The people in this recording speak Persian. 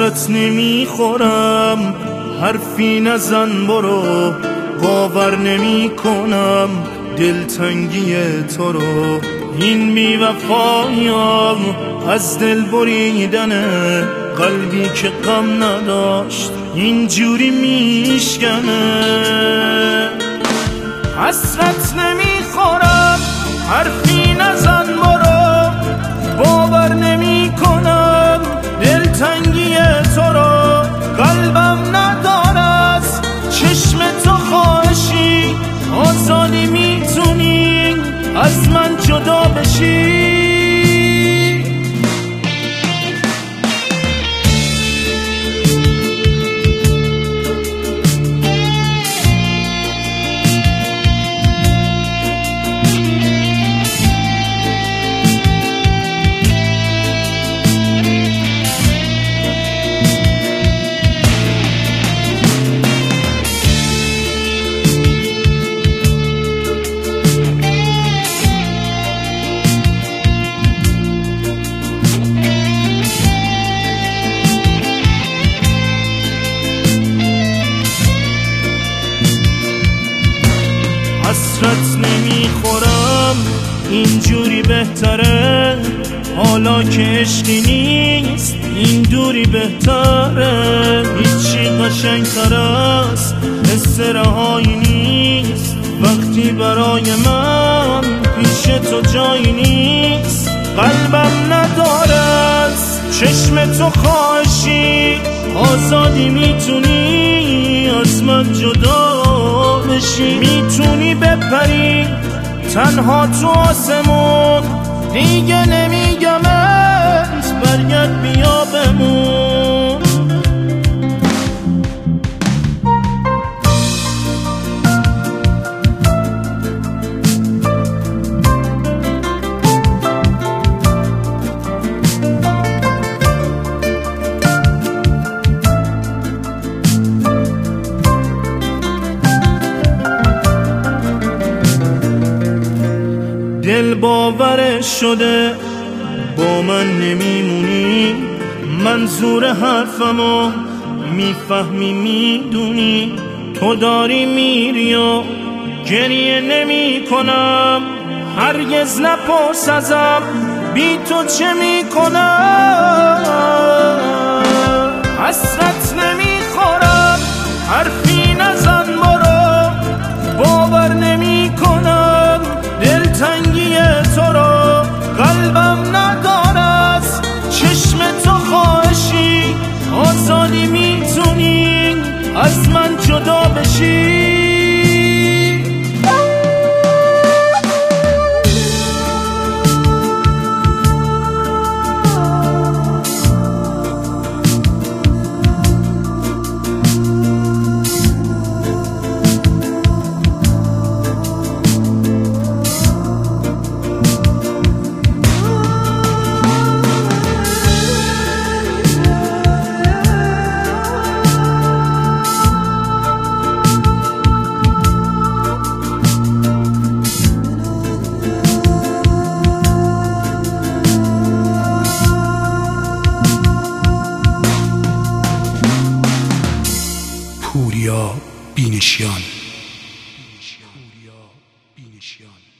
حسرت نمیخورم، حرفی نزن برو، باور نمی کنم دلتنگی تو رو. این بی‌وفایی‌ام از دل بریدنه، قلبی که غم نداشت اینجوری میشکنه. حسرت نمیخورم، حرفی نزن برو، باور نمی کنم دلتنگی تو رو. قلبم نداره از چشم تو خواهشی، آزادی میتونی از من جدا بشی. حسرت نمیخورم، اینجوری بهتره، حالا که عشقی نیست این دوری بهتره. هیچی قشنگ‌تر از حس رهایی نیست، وقتی برای من پیش تو جایی نیست. قلبم نداره از چشم تو خواهشی، آزادی میتونی از من جدا بشی. میتونی بپری تنها تو آسمون، دیگه نمیگمت برگرد بیا بمون. دل باورش شده با من نمیمونی، منظور حرفمو میفهمی میدونی. تو داری میری و گریه نمی کنم، هرگز نپرس ازم بی تو چه میکنم. حسرت نمیخورم، حرفی نزن برو، باور نمی کنم دلتنگی تو رو. قلبم نداره از چشم تو خواهشی، آزادی میتونی از من جدا بشی. پوریا بینشیان